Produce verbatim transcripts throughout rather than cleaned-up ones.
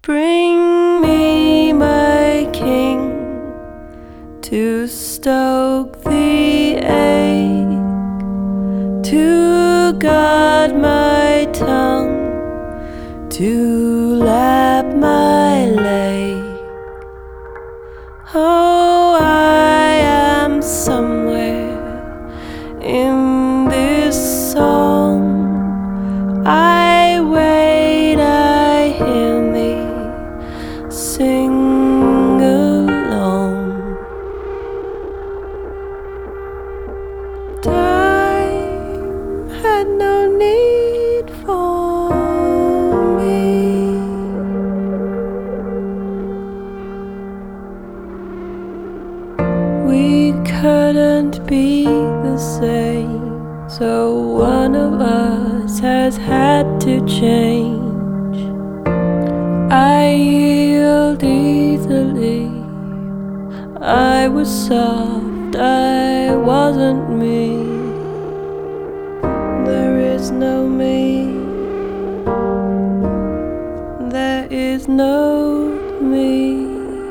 Bring me my king to stoke the ache, to guard my tongue, to lap my lake. Oh, I am somewhere in this song. I wait, I hear me sing along. Time had no need for me. We couldn't be the same, so one of us has had to change. I yield easily, I was soft, I wasn't me. There is no me, there is no me.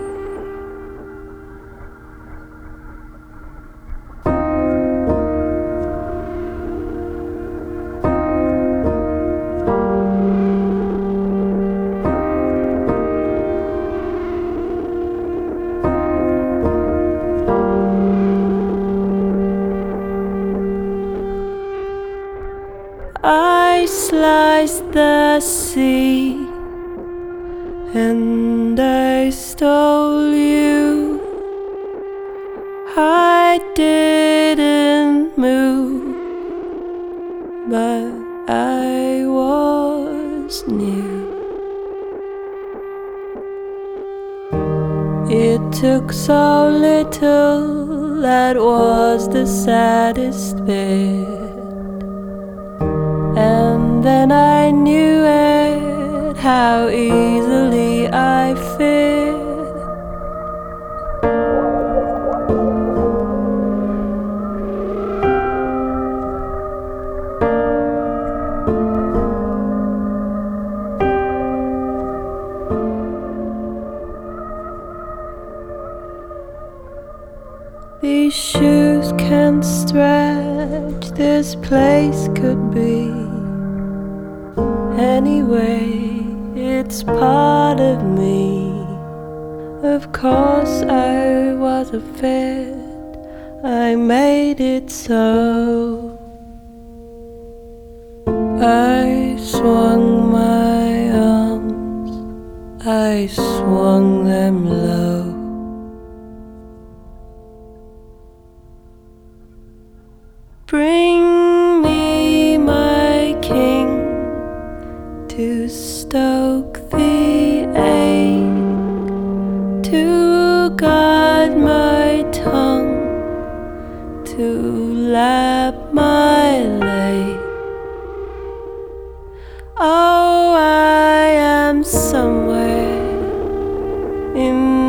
I sliced the sea and I stole you. I didn't move, but I was new. It took so little, that was the saddest bit. And then I knew it, how easily I fit. These shoes can stretch, this place could be. Anyway, it's part of me. Of course I was a fit, I made it so. I swung my arms, I swung them low. Bring me my king to stoke the ache, to guard my tongue, to lap my lake. Oh, I am somewhere in